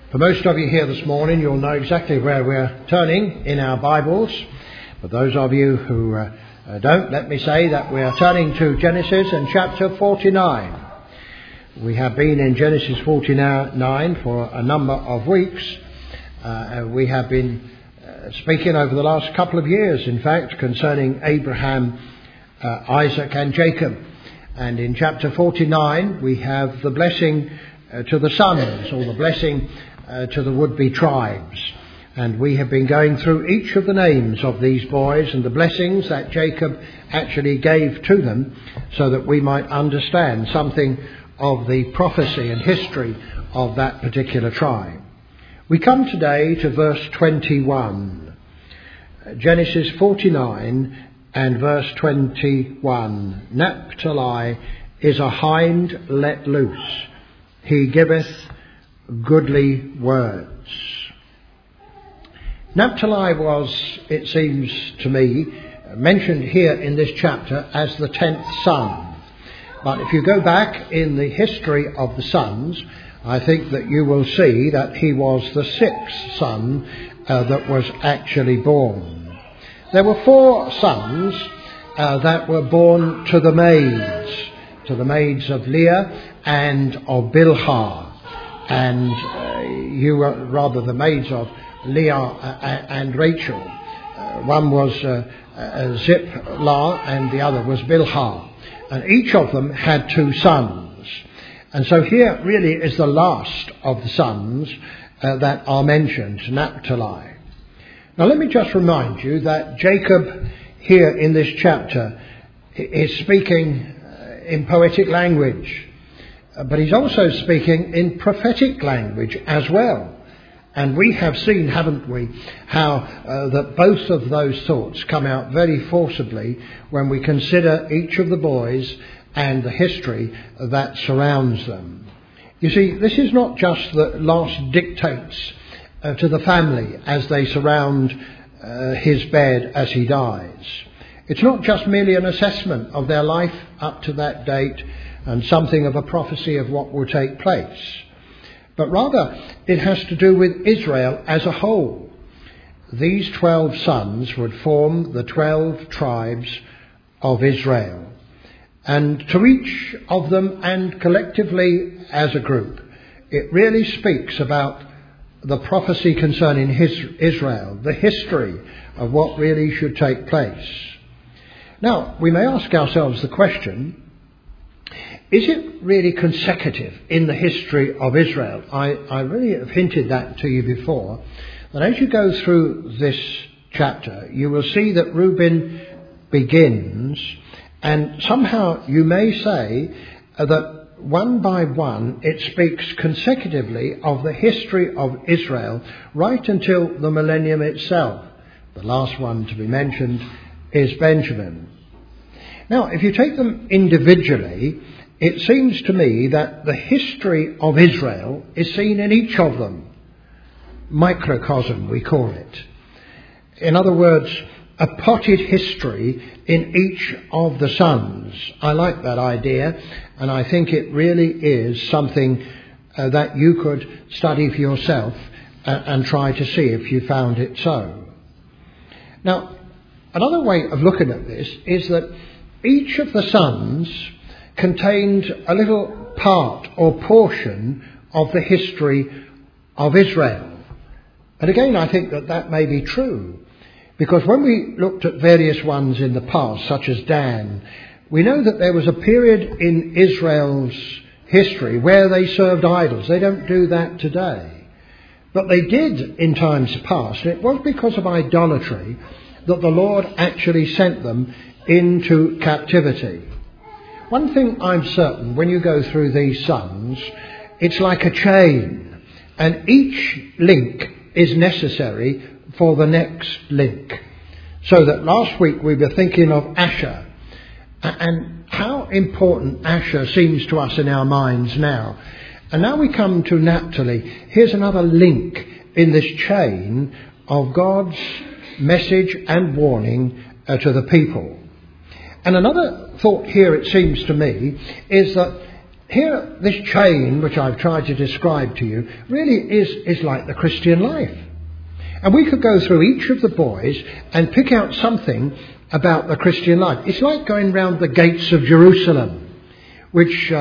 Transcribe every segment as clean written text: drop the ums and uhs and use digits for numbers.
For most of you here this morning, you'll know exactly where we're turning in our Bibles. For those of you who don't, let me say that we are turning to Genesis and chapter 49. We have been in Genesis 49 for a number of weeks. We have been speaking over the last couple of years, in fact, concerning Abraham, Isaac and Jacob. And in chapter 49, we have the blessing to the sons, or the blessing to the would-be tribes. And we have been going through each of the names of these boys and the blessings that Jacob actually gave to them, so that we might understand something of the prophecy and history of that particular tribe. We come today to verse 21. Genesis 49 and verse 21. Naphtali is a hind let loose. He giveth goodly words. Naphtali was, it seems to me, mentioned here in this chapter as the 10th son. But if you go back in the history of the sons, I think that you will see that he was the 6th son that was actually born. There were 4 sons that were born to the maids of Leah and of Bilhah. And the maids of Leah and Rachel. One was Ziplah and the other was Bilhah. And each of them had 2 sons. And so here really is the last of the sons that are mentioned, Naphtali. Now let me just remind you that Jacob here in this chapter is speaking in poetic language. But he's also speaking in prophetic language as well. And we have seen, haven't we, how that both of those thoughts come out very forcibly when we consider each of the boys and the history that surrounds them. You see, this is not just the last dictates to the family as they surround his bed as he dies. It's not just merely an assessment of their life up to that date and something of a prophecy of what will take place. But rather, it has to do with Israel as a whole. These 12 sons would form the 12 tribes of Israel. And to each of them, and collectively as a group, it really speaks about the prophecy concerning Israel, the history of what really should take place. Now, we may ask ourselves the question, is it really consecutive in the history of Israel? I really have hinted that to you before, that as you go through this chapter, you will see that Reuben begins, and somehow you may say that one by one it speaks consecutively of the history of Israel right until the millennium itself. The last one to be mentioned is Benjamin. Now, if you take them individually, it seems to me that the history of Israel is seen in each of them. Microcosm, we call it. In other words, a potted history in each of the sons. I like that idea, and I think it really is something that you could study for yourself and try to see if you found it so. Now, another way of looking at this is that each of the sons contained a little part or portion of the history of Israel. And again, I think that may be true, because when we looked at various ones in the past, such as Dan, we know that there was a period in Israel's history where they served idols. They don't do that today. But they did in times past. It was because of idolatry that the Lord actually sent them into captivity. One thing I'm certain, when you go through these sons, it's like a chain, and each link is necessary for the next link. So that last week we were thinking of Asher, and how important Asher seems to us in our minds now. And now we come to Naphtali. Here's another link in this chain of God's message and warning to the people. And another thought here, it seems to me, is that here, this chain, which I've tried to describe to you, really is like the Christian life. And we could go through each of the boys and pick out something about the Christian life. It's like going round the gates of Jerusalem, which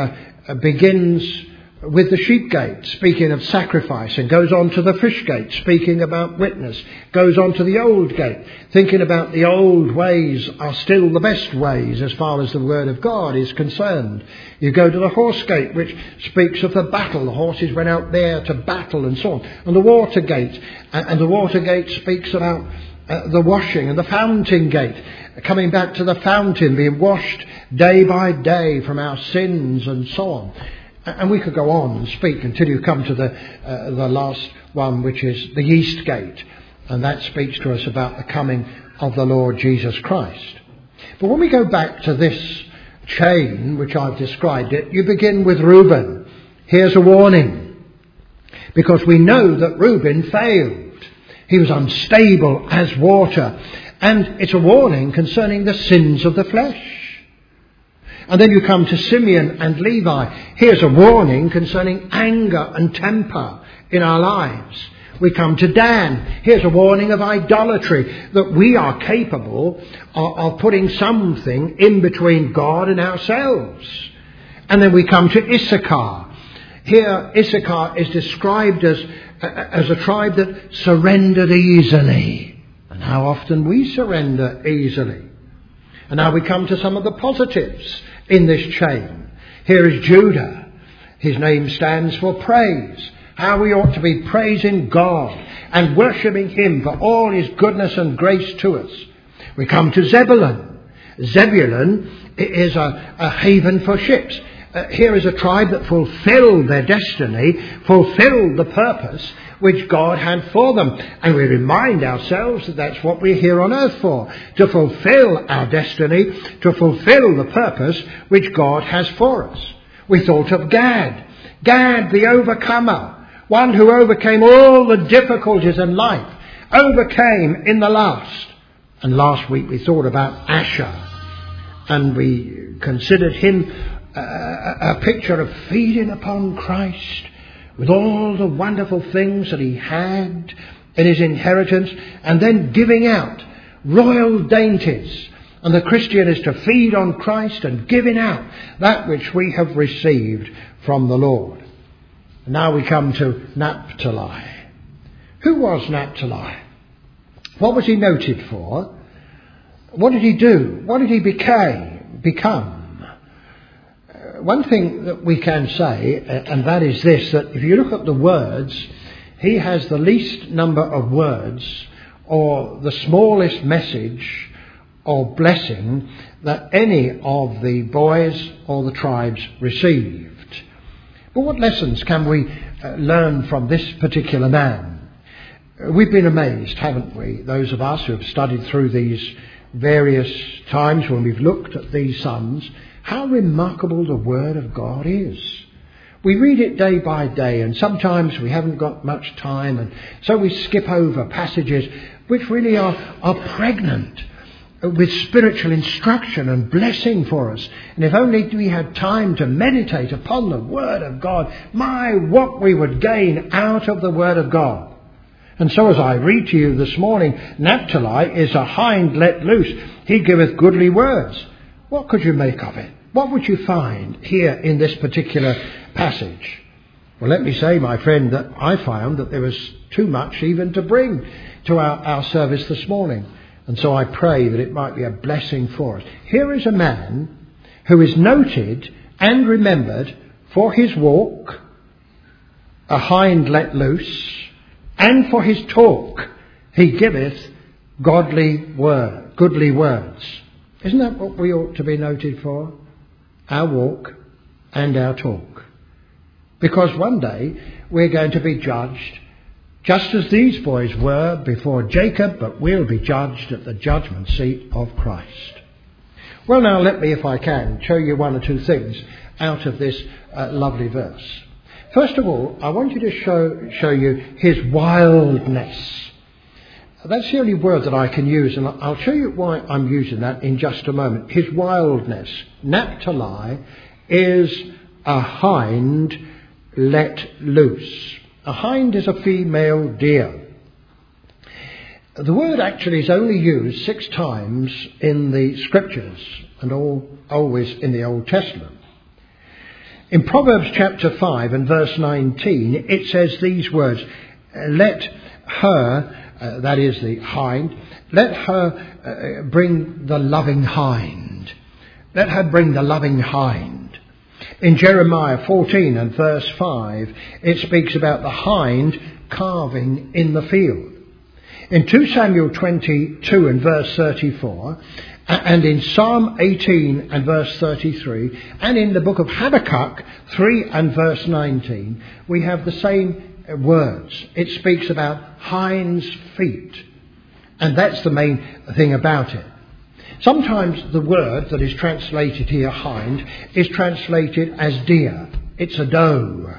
begins with the sheep gate, speaking of sacrifice, and goes on to the fish gate, speaking about witness, goes on to the old gate, thinking about the old ways are still the best ways as far as the word of God is concerned. You go to the horse gate, which speaks of the battle. The horses went out there to battle and so on. And the water gate, and the water gate speaks about the washing, and the fountain gate, coming back to the fountain, being washed day by day from our sins and so on. And we could go on and speak until you come to the last one, which is the East Gate. And that speaks to us about the coming of the Lord Jesus Christ. But when we go back to this chain, which I've described it, you begin with Reuben. Here's a warning. Because we know that Reuben failed. He was unstable as water. And it's a warning concerning the sins of the flesh. And then you come to Simeon and Levi. Here's a warning concerning anger and temper in our lives. We come to Dan. Here's a warning of idolatry, that we are capable of putting something in between God and ourselves. And then we come to Issachar. Here Issachar is described as a tribe that surrendered easily. And how often we surrender easily. And now we come to some of the positives in this chain. Here is Judah. His name stands for praise. How we ought to be praising God and worshipping him for all his goodness and grace to us. We come to Zebulun. Zebulun is a haven for ships. Here is a tribe that fulfilled their destiny, fulfilled the purpose which God had for them. And we remind ourselves that that's what we're here on earth for, to fulfill our destiny, to fulfill the purpose which God has for us. We thought of Gad. Gad, the overcomer, one who overcame all the difficulties in life, overcame in the last. And last week we thought about Asher, and we considered him a picture of feeding upon Christ, with all the wonderful things that he had in his inheritance, and then giving out royal dainties. And the Christian is to feed on Christ and giving out that which we have received from the Lord. And now we come to Naphtali. Who was Naphtali? What was he noted for? What did he do? What did he become? One thing that we can say, and that is this, that if you look at the words, he has the least number of words or the smallest message or blessing that any of the boys or the tribes received. But what lessons can we learn from this particular man? We've been amazed, haven't we, those of us who have studied through these various times when we've looked at these sons, how remarkable the Word of God is. We read it day by day, and sometimes we haven't got much time, and so we skip over passages which really are pregnant with spiritual instruction and blessing for us. And if only we had time to meditate upon the Word of God, my, what we would gain out of the Word of God. And so as I read to you this morning, Naphtali is a hind let loose. He giveth goodly words. What could you make of it? What would you find here in this particular passage? Well, let me say, my friend, that I found that there was too much even to bring to our service this morning. And so I pray that it might be a blessing for us. Here is a man who is noted and remembered for his walk, a hind let loose, and for his talk. He giveth goodly words. Isn't that what we ought to be noted for? Our walk and our talk. Because one day we're going to be judged just as these boys were before Jacob, but we'll be judged at the judgment seat of Christ. Well, now let me, if I can, show you one or two things out of this lovely verse. First of all, I want you to show you his wildness. That's the only word that I can use, and I'll show you why I'm using that in just a moment. His wildness. Naphtali is a hind let loose. A hind is a female deer. The word actually is only used 6 times in the Scriptures, and always in the Old Testament. In Proverbs chapter 5 and verse 19, it says these words, let her, that is the hind, let her bring the loving hind. Let her bring the loving hind. In Jeremiah 14 and verse 5, it speaks about the hind calving in the field. In 2 Samuel 22 and verse 34, and in Psalm 18 and verse 33, and in the book of Habakkuk 3 and verse 19, we have the same words. It speaks about hind's feet. And that's the main thing about it. Sometimes the word that is translated here, hind, is translated as deer. It's a doe.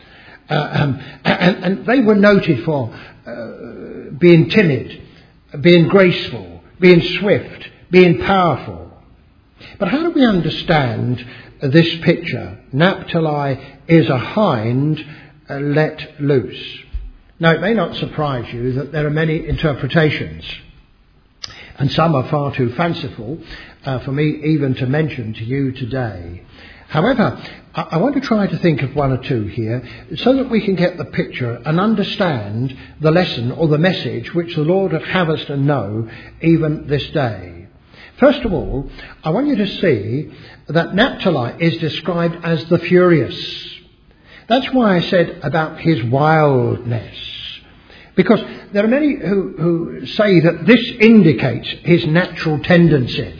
And they were noted for being timid, being graceful, being swift, being powerful. But how do we understand this picture? Naphtali is a hind let loose. Now, it may not surprise you that there are many interpretations, and some are far too fanciful for me even to mention to you today. However, I want to try to think of one or two here so that we can get the picture and understand the lesson or the message which the Lord would have us to know even this day. First of all, I want you to see that Naphtali is described as the furious. That's why I said about his wildness. Because there are many who say that this indicates his natural tendencies.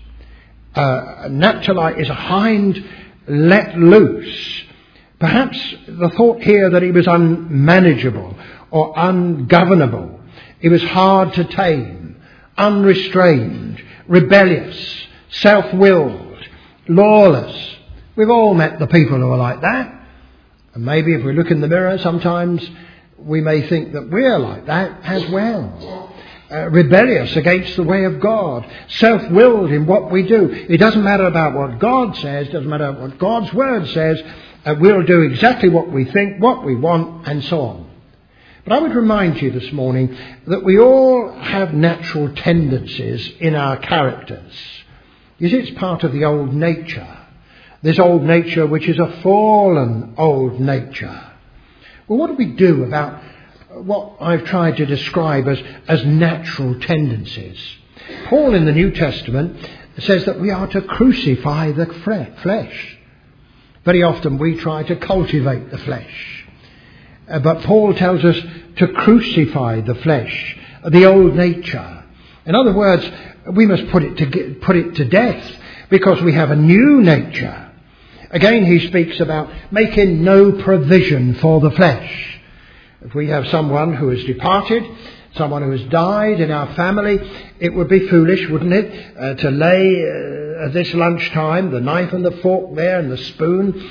Naphtali is a hind let loose. Perhaps the thought here that he was unmanageable or ungovernable. He was hard to tame, unrestrained, rebellious, self-willed, lawless. We've all met the people who are like that. And maybe if we look in the mirror sometimes we may think that we're like that as well. Rebellious against the way of God, self-willed in what we do. It doesn't matter about what God says, doesn't matter what God's word says. We'll do exactly what we think, what we want, and so on. But I would remind you this morning that we all have natural tendencies in our characters. You see, it's part of the old nature. This old nature which is a fallen old nature. Well, what do we do about what I've tried to describe as natural tendencies? Paul in the New Testament says that we are to crucify the flesh. Very often we try to cultivate the flesh. But Paul tells us to crucify the flesh, the old nature. In other words, we must put it to death because we have a new nature. Again, he speaks about making no provision for the flesh. If we have someone who has departed, someone who has died in our family, it would be foolish, wouldn't it, to lay at this lunchtime the knife and the fork there and the spoon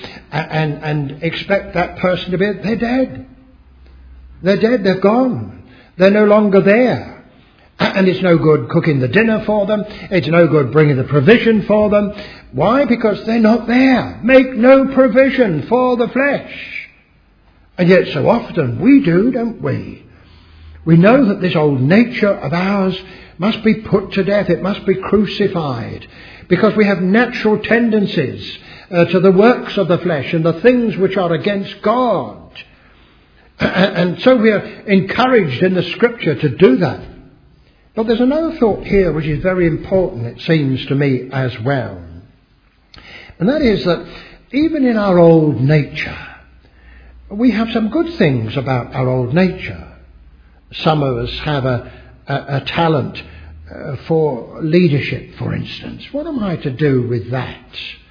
and expect that person to be... They're dead. They're dead. They're gone. They're no longer there. And it's no good cooking the dinner for them. It's no good bringing the provision for them. Why? Because they're not there. Make no provision for the flesh. And yet so often we do, don't we? We know that this old nature of ours must be put to death. It must be crucified. Because we have natural tendencies to the works of the flesh and the things which are against God. And so we are encouraged in the Scripture to do that. But there's another thought here which is very important, it seems to me, as well. And that is that even in our old nature, we have some good things about our old nature. Some of us have a talent for leadership, for instance. What am I to do with that?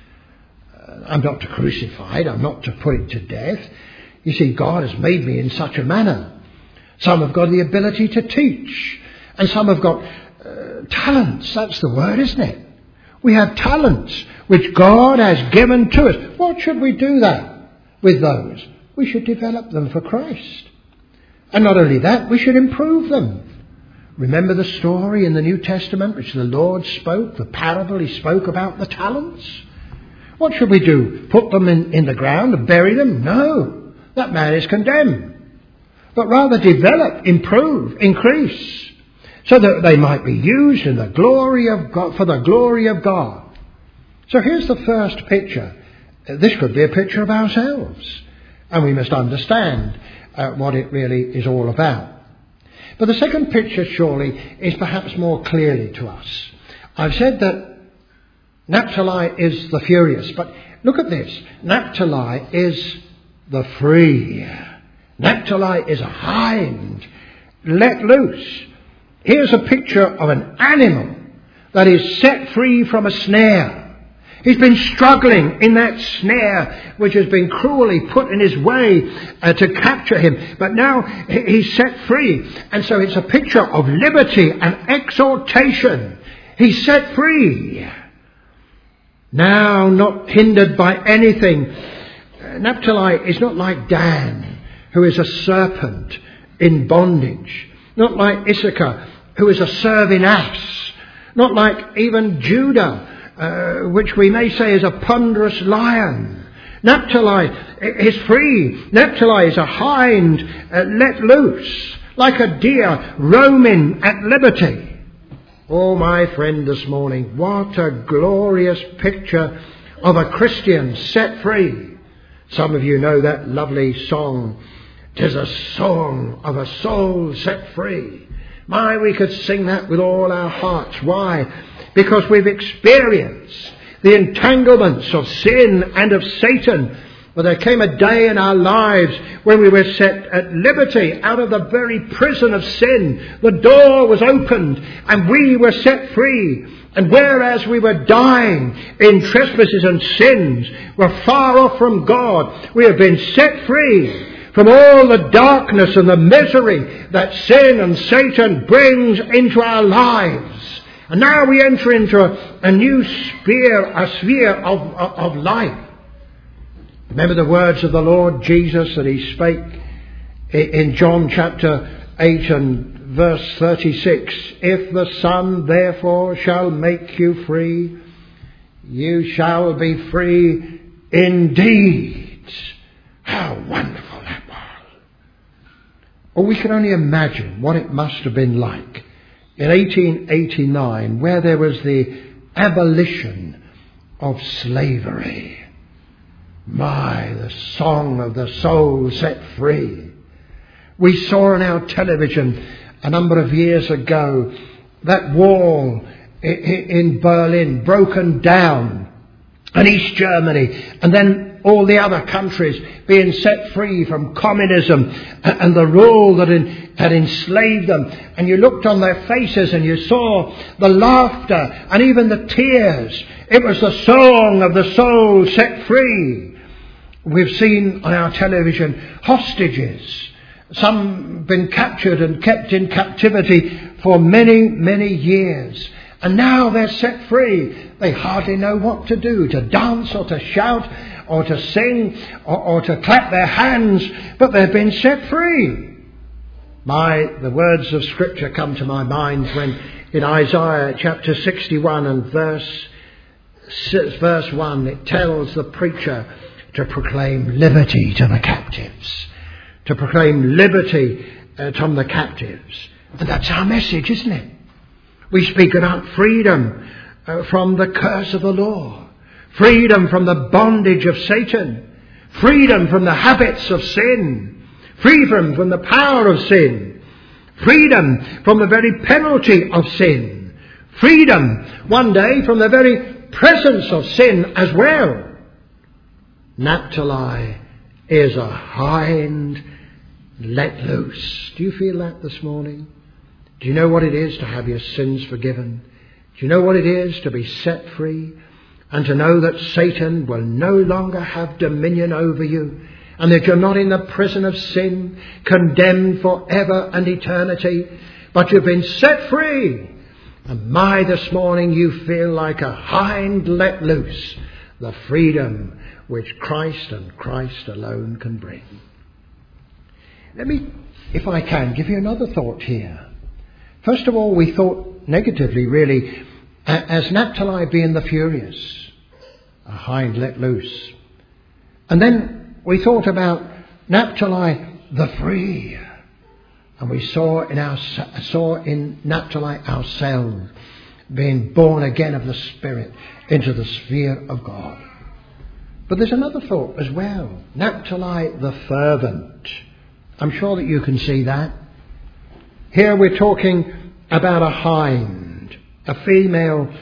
I'm not to crucify it. I'm not to put it to death. You see, God has made me in such a manner. Some have got the ability to teach. And some have got talents. That's the word, isn't it? We have talents which God has given to us. What should we do with those? We should develop them for Christ. And not only that, we should improve them. Remember the story in the New Testament which the Lord spoke, the parable he spoke about the talents? What should we do? Put them in the ground and bury them? No, that man is condemned. But rather develop, improve, increase, so that they might be used in the glory of God, for the glory of God. So here's the first picture. This could be a picture of ourselves, and we must understand what it really is all about. But the second picture surely is perhaps more clearly to us. I've said that Naphtali is the furious, but look at this. Naphtali is the free. Naphtali is a hind, let loose. Here's a picture of an animal that is set free from a snare. He's been struggling in that snare which has been cruelly put in his way to capture him. But now he's set free. And so it's a picture of liberty and exaltation. He's set free. Now not hindered by anything. Naphtali is not like Dan, who is a serpent in bondage. Not like Issachar, who is a serving ass. Not like even Judah, which we may say is a ponderous lion. Naphtali is free. Naphtali is a hind let loose, like a deer roaming at liberty. Oh, my friend, this morning, what a glorious picture of a Christian set free. Some of you know that lovely song, "'Tis a song of a soul set free." My, we could sing that with all our hearts. Why? Because we've experienced the entanglements of sin and of Satan. But there came a day in our lives when we were set at liberty out of the very prison of sin. The door was opened and we were set free. And whereas we were dying in trespasses and sins, were far off from God, we have been set free from all the darkness and the misery that sin and Satan brings into our lives. And now we enter into a new sphere of life. Remember the words of the Lord Jesus that he spake in John chapter 8 and verse 36. "If the Son therefore shall make you free, you shall be free indeed." How wonderful that was. Well, we can only imagine what it must have been like in 1889, where there was the abolition of slavery. My, the song of the soul set free. We saw on our television a number of years ago that wall in Berlin broken down, and East Germany, and then all the other countries being set free from communism and the rule that had enslaved them. And you looked on their faces and you saw the laughter and even the tears. It was the song of the soul set free. We've seen on our television hostages, some been captured and kept in captivity for many, many years. And now they're set free. They hardly know what to do, to dance or to shout or to sing or to clap their hands, but they've been set free. The words of Scripture come to my mind when in Isaiah chapter 61 and verse 1, it tells the preacher to proclaim liberty to the captives. To proclaim liberty from the captives. And that's our message, isn't it? We speak about freedom from the curse of the law. Freedom from the bondage of Satan. Freedom from the habits of sin. Freedom from the power of sin. Freedom from the very penalty of sin. Freedom, one day, from the very presence of sin as well. Naphtali is a hind let loose. Do you feel that this morning? Do you know what it is to have your sins forgiven? Do you know what it is to be set free? And to know that Satan will no longer have dominion over you, and that you're not in the prison of sin, condemned forever and eternity, but you've been set free. And this morning you feel like a hind let loose, the freedom which Christ and Christ alone can bring. Let me, if I can, give you another thought here. First of all, we thought negatively, really, as Naphtali being the furious, a hind let loose. And then we thought about Naphtali the free. And we saw in Naphtali ourselves being born again of the Spirit into the sphere of God. But there's another thought as well. Naphtali the fervent. I'm sure that you can see that. Here we're talking about a hind, a female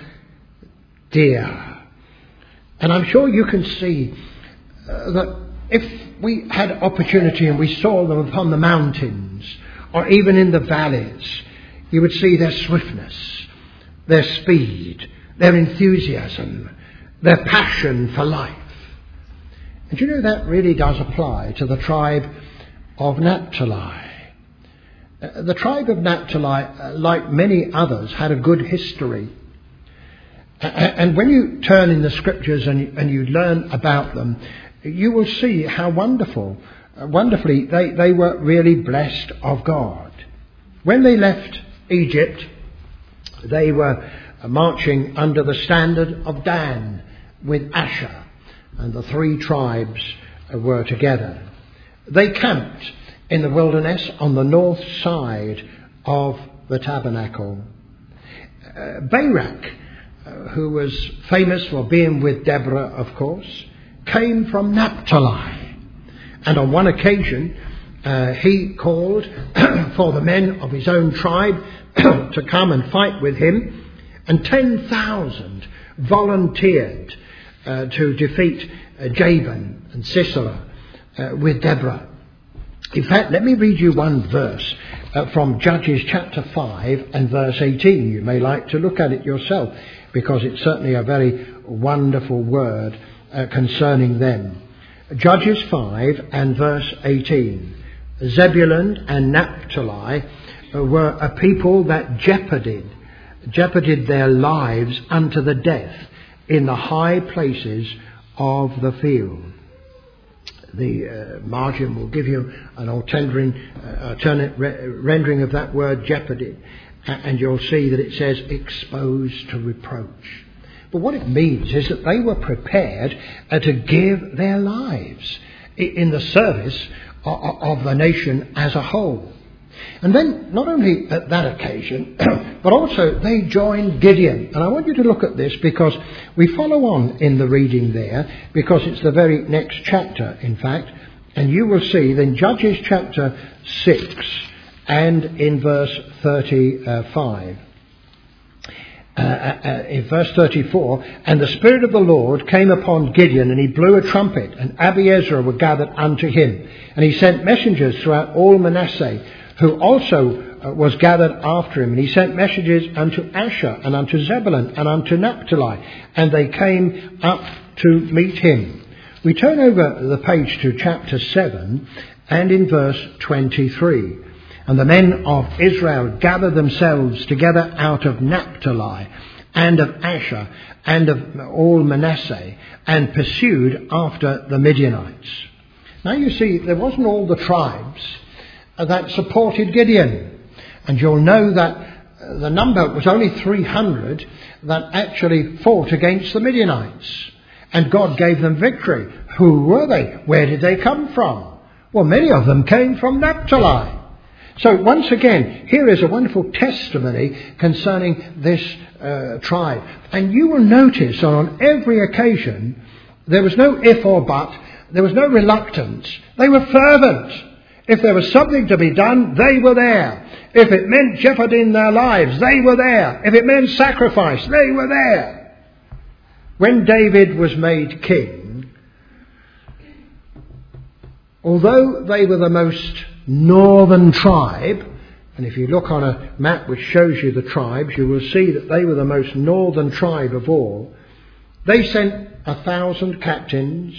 deer. And I'm sure you can see that if we had opportunity and we saw them upon the mountains or even in the valleys, you would see their swiftness, their speed, their enthusiasm, their passion for life. And you know that really does apply to the tribe of Naphtali. The tribe of Naphtali, like many others, had a good history. And when you turn in the scriptures and you learn about them, you will see how wonderfully they were really blessed of God. When they left Egypt, they were marching under the standard of Dan with Asher, and the three tribes were together. They camped in the wilderness on the north side of the tabernacle. Barak, who was famous for being with Deborah, of course, came from Naphtali. And on one occasion, he called for the men of his own tribe to come and fight with him. And 10,000 volunteered to defeat Jabin and Sisera with Deborah. In fact, let me read you one verse from Judges chapter 5 and verse 18. You may like to look at it yourself, because it's certainly a very wonderful word concerning them. Judges 5 and verse 18. Zebulun and Naphtali were a people that jeoparded their lives unto the death in the high places of the field. The margin will give you an alternate rendering of that word jeopardy, and you'll see that it says exposed to reproach. But what it means is that they were prepared to give their lives in the service of the nation as a whole. And then, not only at that occasion, but also they joined Gideon. And I want you to look at this, because we follow on in the reading there, because it's the very next chapter, in fact. And you will see then Judges chapter 6 and in verse 35. In verse 34, and the Spirit of the Lord came upon Gideon, and he blew a trumpet, and Abiezer were gathered unto him. And he sent messengers throughout all Manasseh, who also was gathered after him. And he sent messages unto Asher, and unto Zebulun, and unto Naphtali, and they came up to meet him. We turn over the page to chapter 7, and in verse 23. And the men of Israel gathered themselves together out of Naphtali, and of Asher, and of all Manasseh, and pursued after the Midianites. Now you see, there wasn't all the tribes that supported Gideon. And you'll know that the number was only 300 that actually fought against the Midianites. And God gave them victory. Who were they? Where did they come from? Well, many of them came from Naphtali. So once again, here is a wonderful testimony concerning this tribe. And you will notice on every occasion, there was no if or but. There was no reluctance. They were fervent. If there was something to be done, they were there. If it meant jeoparding their lives, they were there. If it meant sacrifice, they were there. When David was made king, although they were the most northern tribe, and if you look on a map which shows you the tribes, you will see that they were the most northern tribe of all, they sent 1,000 captains,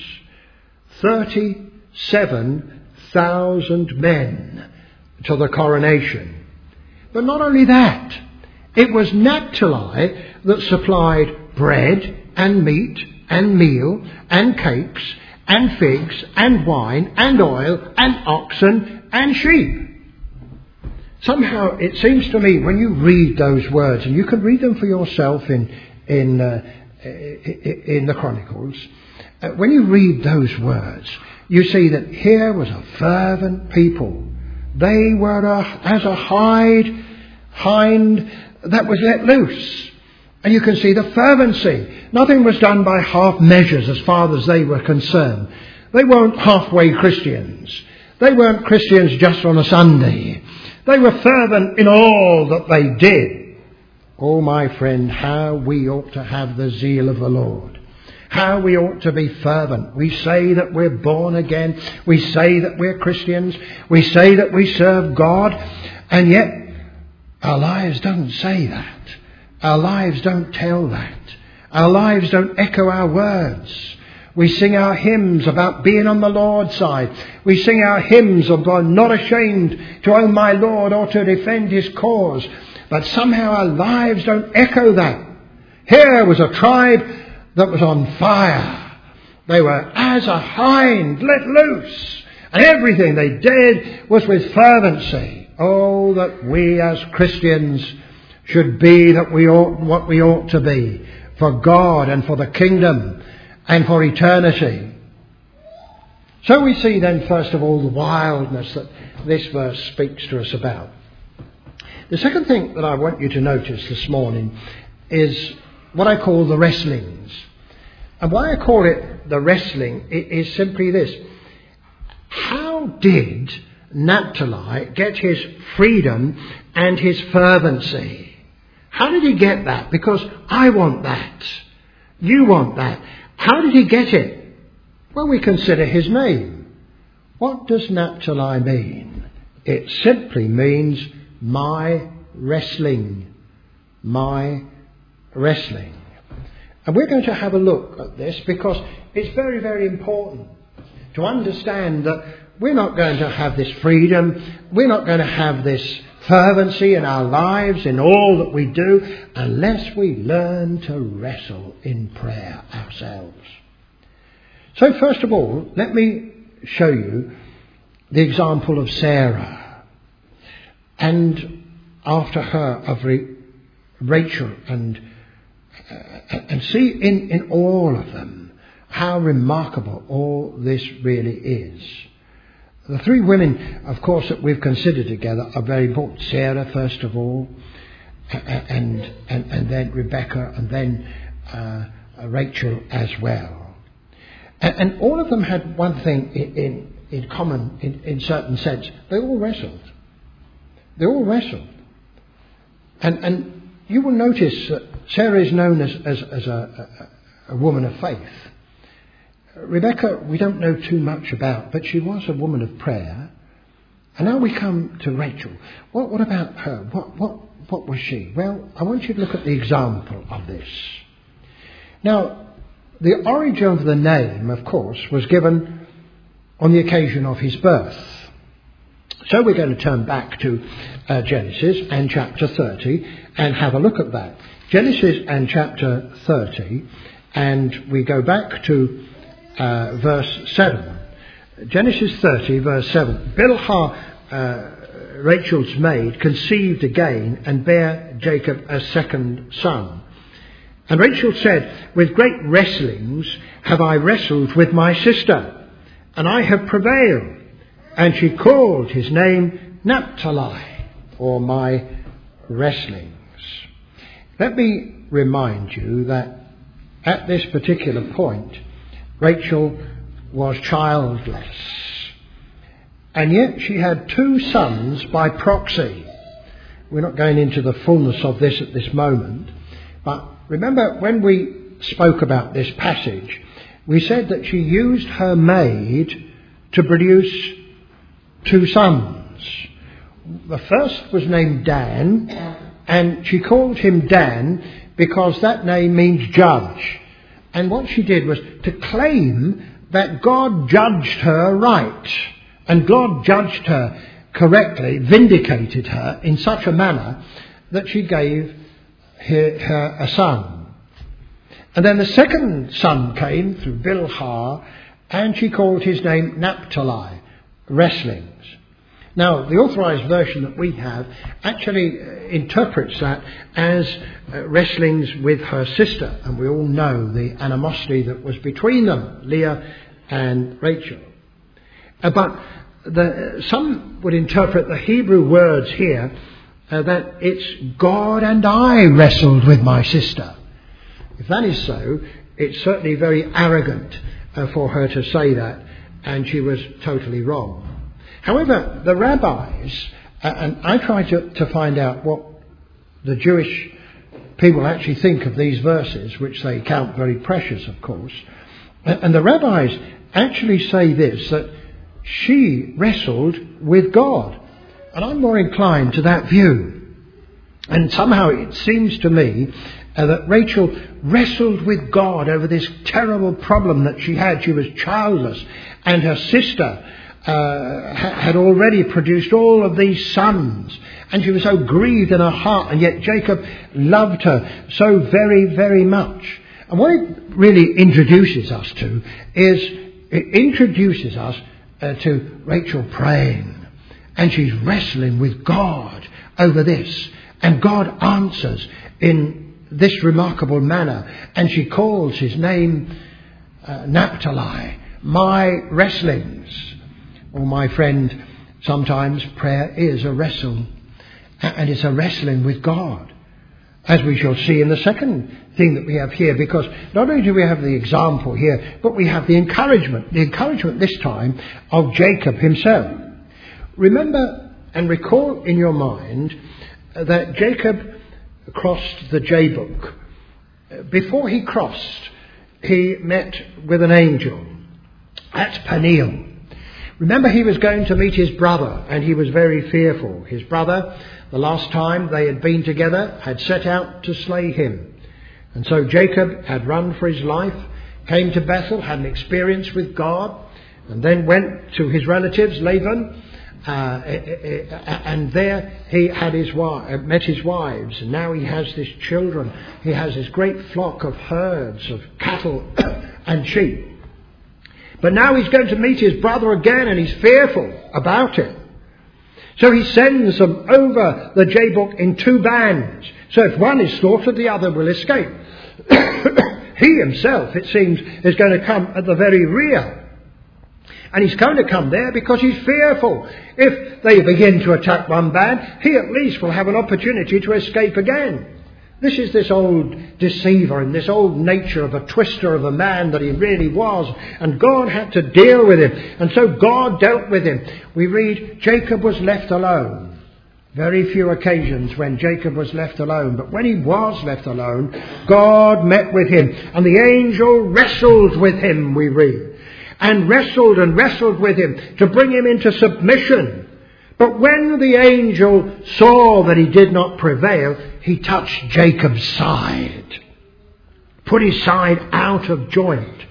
37,000 men to the coronation. But not only that, it was Naphtali that supplied bread and meat and meal and cakes and figs and wine and oil and oxen and sheep. Somehow it seems to me, when you read those words, and you can read them for yourself in in the Chronicles, when you read those words, you see that here was a fervent people. They were as a hind that was let loose. And you can see the fervency. Nothing was done by half measures as far as they were concerned. They weren't halfway Christians. They weren't Christians just on a Sunday. They were fervent in all that they did. Oh, my friend, how we ought to have the zeal of the Lord. How we ought to be fervent. We say that we're born again. We say that we're Christians. We say that we serve God. And yet our lives don't say that. Our lives don't tell that. Our lives don't echo our words. We sing our hymns about being on the Lord's side. We sing our hymns of God, not ashamed to own my Lord or to defend his cause. But somehow our lives don't echo that. Here was a tribe that was on fire. They were as a hind let loose. And everything they did was with fervency. Oh, that we as Christians should be that we ought what we ought to be for God and for the kingdom and for eternity. So we see then, first of all, the wildness that this verse speaks to us about. The second thing that I want you to notice this morning is what I call the wrestlings. And why I call it the wrestling is simply this. How did Naphtali get his freedom and his fervency? How did he get that? Because I want that. You want that. How did he get it? Well, we consider his name. What does Naphtali mean? It simply means my wrestling. My wrestling. And we're going to have a look at this because it's very, very important to understand that we're not going to have this freedom. We're not going to have this fervency in our lives, in all that we do, unless we learn to wrestle in prayer ourselves. So first of all, let me show you the example of Sarah, and after her of Rachel, and see in all of them how remarkable all this really is. The three women, of course, that we've considered together are very important. Sarah, first of all, and then Rebecca, and then Rachel as well. And all of them had one thing in common, in certain sense. They all wrestled. They all wrestled. And you will notice that Sarah is known as a woman of faith. Rebecca, we don't know too much about, but she was a woman of prayer. And now we come to Rachel. What about her? What was she? Well, I want you to look at the example of this. Now, the origin of the name, of course, was given on the occasion of his birth. So we're going to turn back to Genesis and chapter 30 and have a look at that. Genesis and chapter 30, and we go back to verse 7. Genesis 30, verse 7. Bilhah, Rachel's maid, conceived again and bare Jacob a second son. And Rachel said, with great wrestlings have I wrestled with my sister, and I have prevailed. And she called his name Naphtali, or my wrestlings. Let me remind you that at this particular point, Rachel was childless. And yet she had two sons by proxy. We're not going into the fullness of this at this moment. But remember, when we spoke about this passage, we said that she used her maid to produce two sons. The first was named Dan, and she called him Dan because that name means judge. And what she did was to claim that God judged her right, and God judged her correctly, vindicated her in such a manner that she gave her a son. And then the second son came through Bilhah, and she called his name Naphtali, wrestlings. Now, the Authorised Version that we have actually interprets that as wrestlings with her sister. And we all know the animosity that was between them, Leah and Rachel. But some would interpret the Hebrew words here that it's God and I wrestled with my sister. If that is so, it's certainly very arrogant for her to say that, and she was totally wrong. However, the rabbis, and I tried to find out what the Jewish people actually think of these verses, which they count very precious, of course, and the rabbis actually say this, that she wrestled with God. And I'm more inclined to that view. And somehow it seems to me that Rachel wrestled with God over this terrible problem that she had. She was childless, and her sister had already produced all of these sons, and she was so grieved in her heart, and yet Jacob loved her so very, very much. And what it really introduces us to is, it introduces us to Rachel praying, and she's wrestling with God over this, and God answers in this remarkable manner, and she calls his name Naphtali, my wrestlings. Oh, my friend, sometimes prayer is a wrestle, and it's a wrestling with God, as we shall see in the second thing that we have here, because not only do we have the example here, but we have the encouragement this time of Jacob himself. Remember and recall in your mind that Jacob crossed the Jabbok. Before he crossed, he met with an angel at Peniel. Remember, he was going to meet his brother, and he was very fearful. His brother, the last time they had been together, had set out to slay him. And so Jacob had run for his life, came to Bethel, had an experience with God, and then went to his relatives, Laban, and there he had met his wives, and now he has these children. He has this great flock of herds of cattle and sheep. But now he's going to meet his brother again, and he's fearful about it. So he sends them over the Jabbok in two bands. So if one is slaughtered, the other will escape. He himself, it seems, is going to come at the very rear. And he's going to come there because he's fearful. If they begin to attack one band, he at least will have an opportunity to escape again. This is this old deceiver and this old nature of a twister of a man that he really was. And God had to deal with him. And so God dealt with him. We read, Jacob was left alone. Very few occasions when Jacob was left alone. But when he was left alone, God met with him. And the angel wrestled with him, we read. And wrestled with him to bring him into submission. But when the angel saw that he did not prevail, he touched Jacob's side. Put his side out of joint.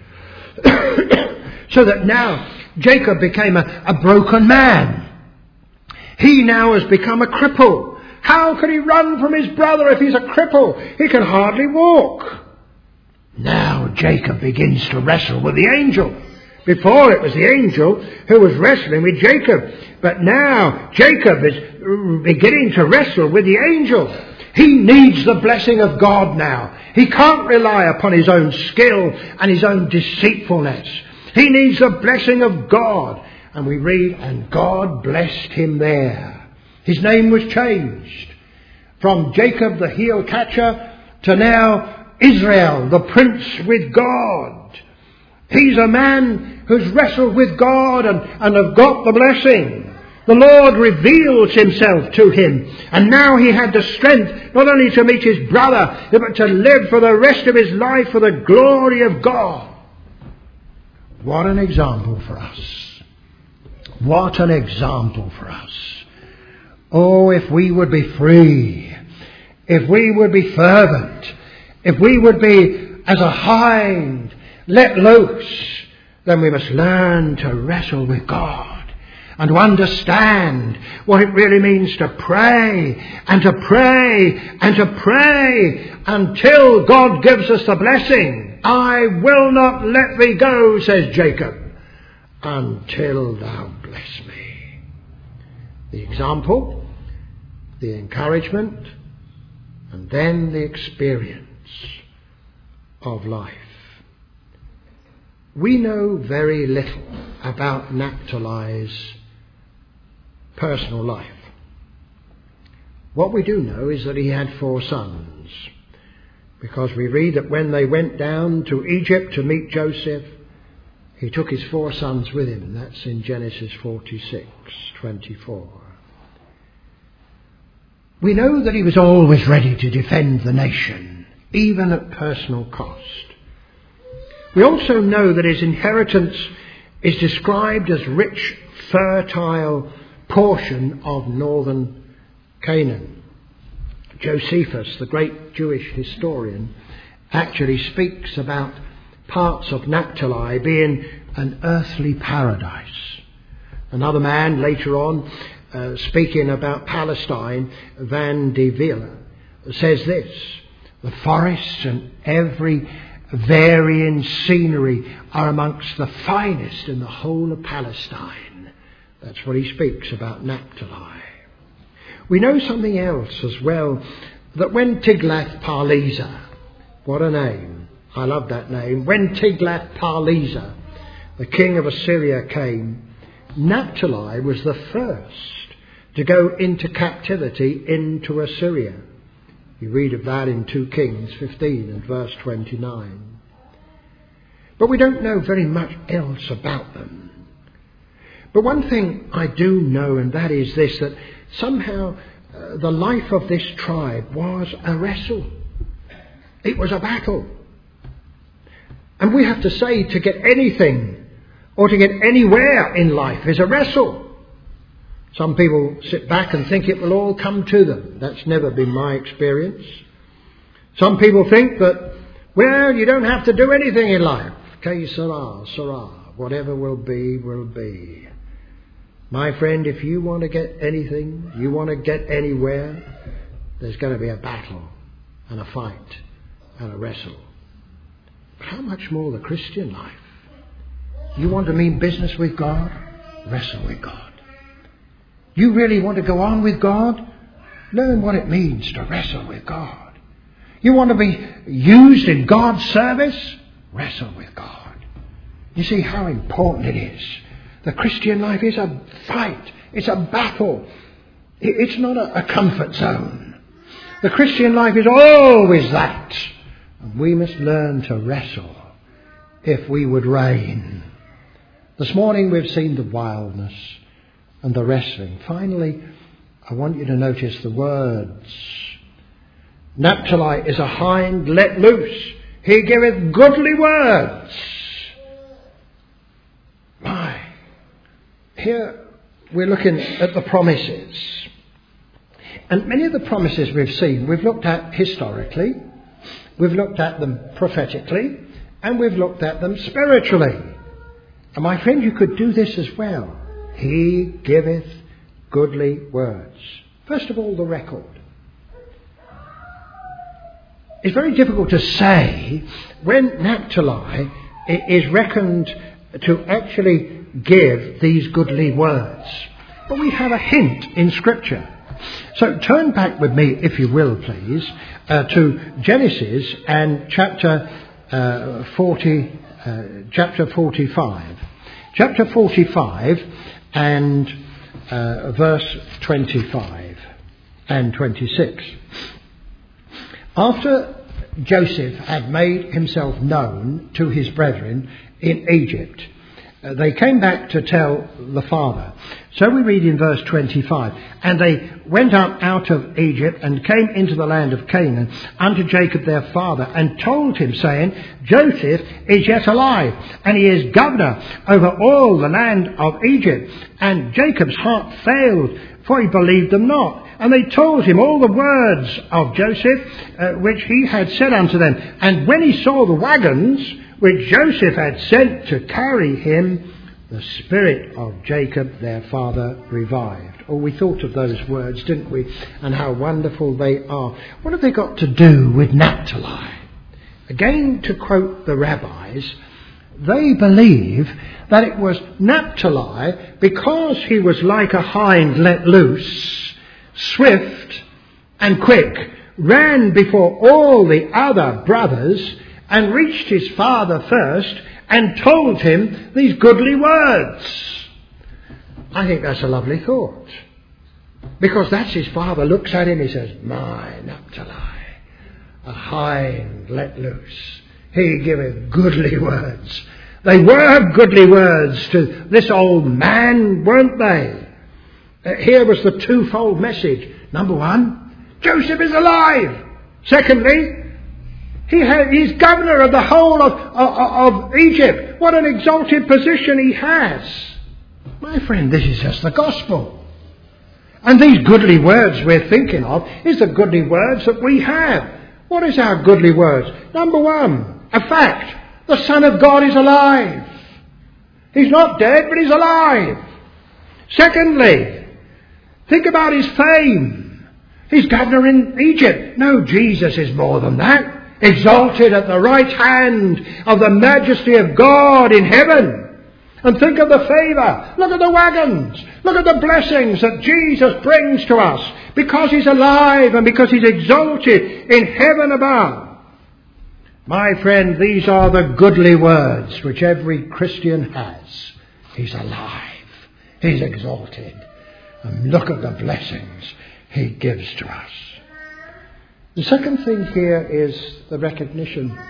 So that now Jacob became a broken man. He now has become a cripple. How can he run from his brother if he's a cripple? He can hardly walk. Now Jacob begins to wrestle with the angel. Before it was the angel who was wrestling with Jacob. But now Jacob is beginning to wrestle with the angel. He needs the blessing of God now. He can't rely upon his own skill and his own deceitfulness. He needs the blessing of God. And we read, and God blessed him there. His name was changed from Jacob the heel catcher to now Israel, the prince with God. He's a man who's wrestled with God and have got the blessing. The Lord reveals himself to him. And now he had the strength not only to meet his brother, but to live for the rest of his life for the glory of God. What an example for us. What an example for us. Oh, if we would be free, if we would be fervent, if we would be as a hind let loose, then we must learn to wrestle with God and to understand what it really means to pray and to pray and to pray until God gives us the blessing. I will not let thee go, says Jacob, until thou bless me. The example, the encouragement, and then the experience of life. We know very little about Naphtali's personal life. What we do know is that he had 4 sons, because we read that when they went down to Egypt to meet Joseph, he took his 4 sons with him, and that's in Genesis 46:24. We know that he was always ready to defend the nation, even at personal cost. We also know that his inheritance is described as rich, fertile portion of northern Canaan. Josephus, the great Jewish historian, actually speaks about parts of Naphtali being an earthly paradise. Another man later on, speaking about Palestine, Van de Villa, says this: the forests and every varying scenery are amongst the finest in the whole of Palestine. That's what he speaks about Naphtali. We know something else as well, that when Tiglath-Pileser, what a name, I love that name, when Tiglath-Pileser, the king of Assyria, came, Naphtali was the first to go into captivity into Assyria. You read of that in 2 Kings 15 and verse 29. But we don't know very much else about them. But one thing I do know, and that is this, that somehow the life of this tribe was a wrestle. It was a battle. And we have to say, to get anything or to get anywhere in life is a wrestle. Some people sit back and think it will all come to them. That's never been my experience. Some people think that, well, you don't have to do anything in life. Que sera, sera. Whatever will be, will be. My friend, if you want to get anything, you want to get anywhere, there's going to be a battle and a fight and a wrestle. But how much more the Christian life? You want to mean business with God? Wrestle with God. You really want to go on with God? Learn what it means to wrestle with God. You want to be used in God's service? Wrestle with God. You see how important it is. The Christian life is a fight. It's a battle. It's not a comfort zone. The Christian life is always that. And we must learn to wrestle if we would reign. This morning we've seen the wildness and the wrestling. Finally, I want you to notice the words. Naphtali is a hind let loose. He giveth goodly words. My. Here we're looking at the promises. And many of the promises we've seen, we've looked at historically, we've looked at them prophetically, and we've looked at them spiritually. And my friend, you could do this as well. He giveth goodly words. First of all, the record. It's very difficult to say when Naphtali is reckoned to actually give these goodly words. But we have a hint in Scripture. So turn back with me, if you will, please, to Genesis and chapter 45. Chapter 45 and verse 25 and 26. After Joseph had made himself known to his brethren in Egypt, they came back to tell the father. So we read in verse 25, and they went up out of Egypt and came into the land of Canaan unto Jacob their father, and told him, saying, Joseph is yet alive, and he is governor over all the land of Egypt. And Jacob's heart failed, for he believed them not. And they told him all the words of Joseph, which he had said unto them. And when he saw the wagons which Joseph had sent to carry him, the spirit of Jacob their father revived. Oh, we thought of those words, didn't we? And how wonderful they are. What have they got to do with Naphtali? Again, to quote the rabbis, they believe that it was Naphtali because he was like a hind let loose, swift and quick, ran before all the other brothers and reached his father first and told him these goodly words. I think that's a lovely thought. Because that's his father looks at him, he says, my Naphtali, a hind let loose. He giveth goodly words. They were goodly words to this old man, weren't they? Here was the twofold message. Number one, Joseph is alive. Secondly, he's governor of the whole of Egypt. What an exalted position he has. My friend, this is just the gospel. And these goodly words we're thinking of is the goodly words that we have. What is our goodly words? Number one, a fact. The Son of God is alive. He's not dead, but he's alive. Secondly, think about his fame. He's governor in Egypt. No, Jesus is more than that. Exalted at the right hand of the majesty of God in heaven. And think of the favour. Look at the wagons. Look at the blessings that Jesus brings to us because he's alive and because he's exalted in heaven above. My friend, these are the goodly words which every Christian has. He's alive. He's exalted. And look at the blessings he gives to us. The second thing here is the recognition.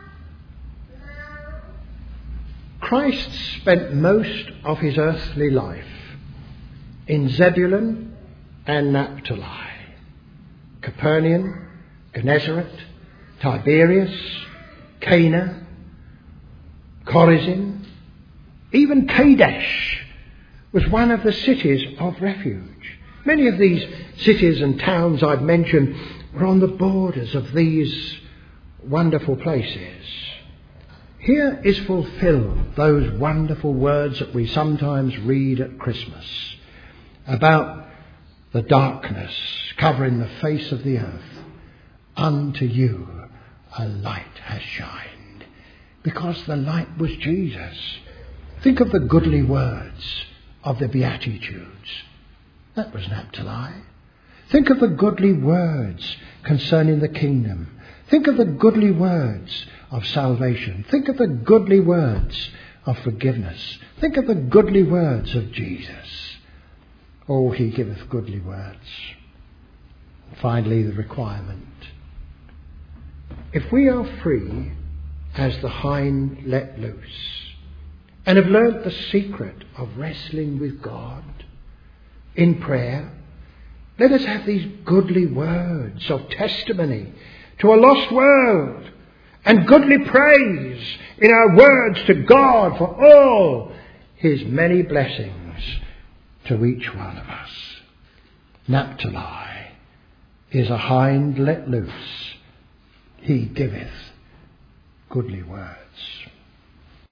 Christ spent most of his earthly life in Zebulun and Naphtali, Capernaum, Gennesaret, Tiberias, Cana, Chorazin, even Kadesh was one of the cities of refuge. Many of these cities and towns I've mentioned were on the borders of these wonderful places. Here is fulfilled those wonderful words that we sometimes read at Christmas about the darkness covering the face of the earth. Unto you a light has shined. Because the light was Jesus. Think of the goodly words of the Beatitudes. That was Naphtali. Think of the goodly words concerning the kingdom. Think of the goodly words of salvation. Think of the goodly words of forgiveness. Think of the goodly words of Jesus. Oh, he giveth goodly words. Finally, the requirement. If we are free as the hind let loose and have learnt the secret of wrestling with God in prayer, let us have these goodly words of testimony to a lost world and goodly praise in our words to God for all his many blessings to each one of us. Naphtali is a hind let loose. He giveth goodly words.